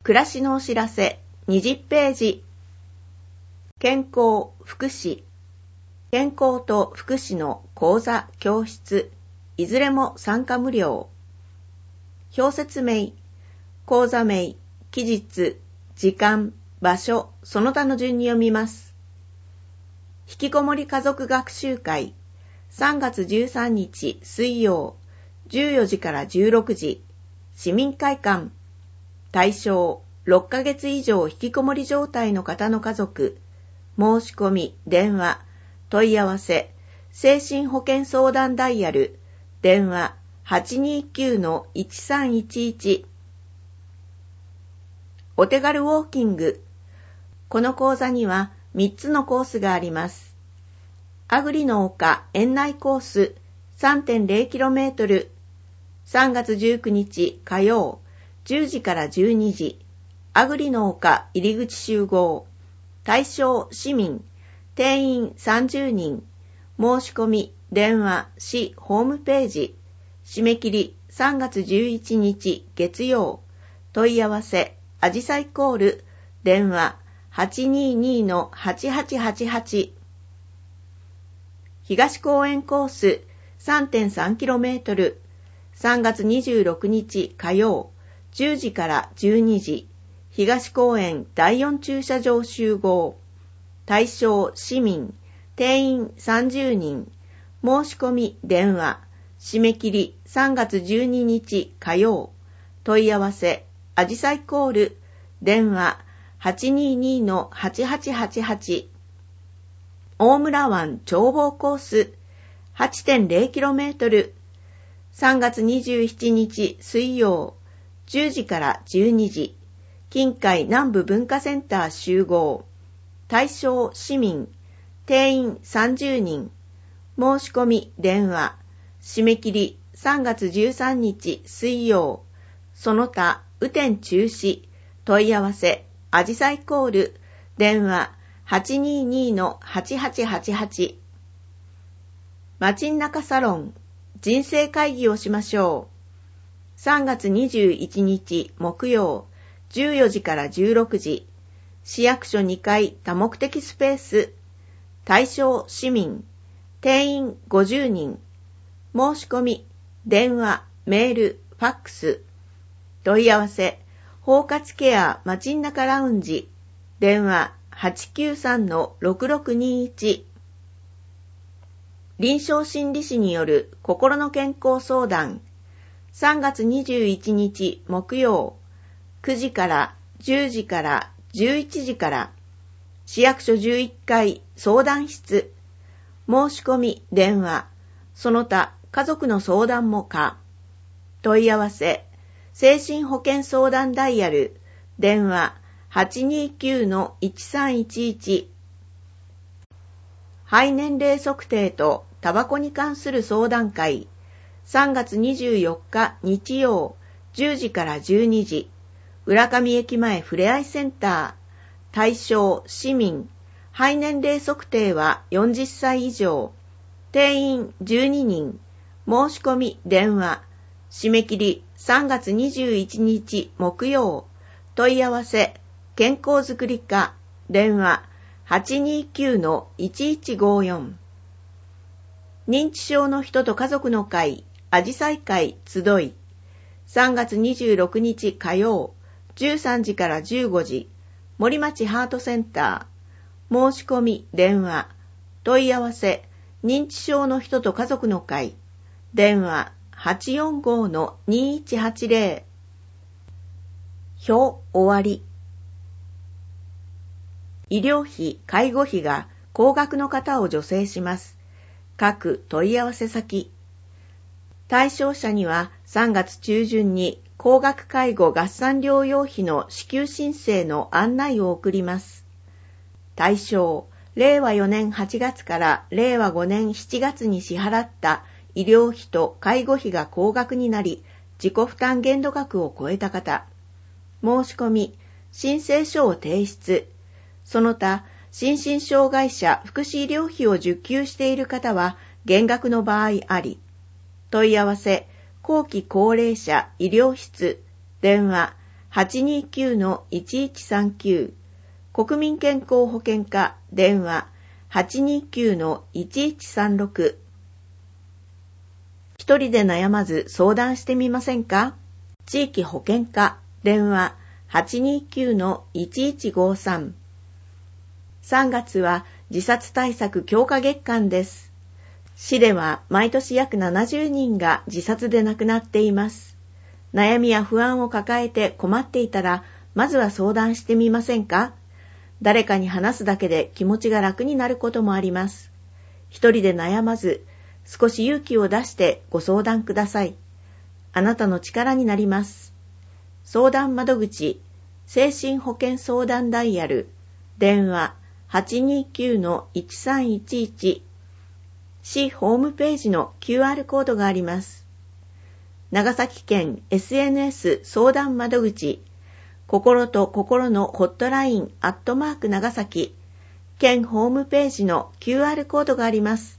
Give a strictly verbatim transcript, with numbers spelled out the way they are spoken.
暮らしのお知らせにじゅっページ。健康、福祉。健康と福祉の講座、教室、いずれも参加無料。表説明、講座名、期日、時間、場所、その他の順に読みます。引きこもり家族学習会、さんがつじゅうさんにち水曜、じゅうよじからじゅうろくじ、市民会館。対象、ろっかげつ以上引きこもり状態の方の家族。申し込み、電話、問い合わせ、精神保健相談ダイヤル、電話 はちにーきゅうのいちさんいちいち。お手軽ウォーキング。この講座にはみっつのコースがあります。アグリの丘園内コース さんてんぜろキロメートル。さんがつじゅうくにち火曜、じゅうじからじゅうにじ。アグリの丘入り口集合。対象市民。定員さんじゅうにん。申し込み、電話、市ホームページ。締め切りさんがつじゅういちにち月曜。問い合わせ、あじさいコール、電話 はちにーにーのはちはちはちはち。東公園コース さんてんさんキロメートル。さんがつにじゅうろくにち火曜、じゅうじからじゅうにじ。東公園だいよん駐車場集合。対象市民。定員さんじゅうにん。申し込み電話。締め切りさんがつじゅうににち火曜。問い合わせあじさいコール。電話 はちにーにーのはちはちはちはち。大村湾眺望コース はちてんぜろキロメートル。さんがつにじゅうしちにち水曜、じゅうじからじゅうにじ。近海南部文化センター集合。対象市民。定員さんじゅうにん。申し込み電話。締め切りさんがつじゅうさんにち水曜。その他雨天中止。問い合わせあじさいコール。電話 はちにーにーのはちはちはちはち。街中サロン。人生会議をしましょう。さんがつにじゅういちにち木曜、じゅうよじからじゅうろくじ。市役所にかい多目的スペース。対象市民。定員ごじゅうにん。申し込み、電話、メール、ファックス。問い合わせ、包括ケア街中ラウンジ。電話 はちきゅうさんのろくろくにいち。臨床心理士による心の健康相談。さんがつにじゅういちにち木曜、くじからじゅうじからじゅういちじから。市役所じゅういっかい相談室。申し込み電話。その他家族の相談も可。問い合わせ、精神保健相談ダイヤル。電話 はちにーきゅうのいちさんいちいち。肺年齢測定とタバコに関する相談会。さんがつにじゅうよっか日曜、じゅうじからじゅうにじ。浦上駅前ふれあいセンター。対象市民。肺年齢測定はよんじゅっさい以上。定員じゅうににん。申し込み電話。締め切りさんがつにじゅういちにち木曜。問い合わせ健康づくり課。電話 はちにーきゅうのいちいちごよん。認知症の人と家族の会あじさい会集い。さんがつにじゅうろくにち火曜、じゅうさんじからじゅうごじ。森町ハートセンター。申し込み電話。問い合わせ認知症の人と家族の会。電話 はちよんごのにいちはちぜろ。表終わり。医療費、介護費が高額の方を助成します。各問い合わせ先。対象者にはさんがつちゅうじゅんに高額介護合算療養費の支給申請の案内を送ります。対象、れいわよねんはちがつかられいわごねんしちがつに支払った医療費と介護費が高額になり、自己負担限度額を超えた方。申し込み、申請書を提出。その他、心身障害者福祉医療費を受給している方は減額の場合あり。問い合わせ、後期高齢者医療室。電話はちにきゅうのいちいちさんきゅう、国民健康保険課電話 はちにきゅうのいちいちさんろく。一人で悩まず相談してみませんか？地域保険課電話 はちにきゅうのいちいちごさん。さんがつは自殺対策強化月間です。市では毎年約ななじゅうにんが自殺で亡くなっています。悩みや不安を抱えて困っていたら、まずは相談してみませんか？誰かに話すだけで気持ちが楽になることもあります。一人で悩まず、少し勇気を出してご相談ください。あなたの力になります。相談窓口、精神保健相談ダイヤル、電話 はちにきゅうのいちさんいちいち、市ホームページの キューアール コードがあります。長崎県 エスエヌエス 相談窓口、心と心のホットラインアットマーク長崎、県ホームページの キューアール コードがあります。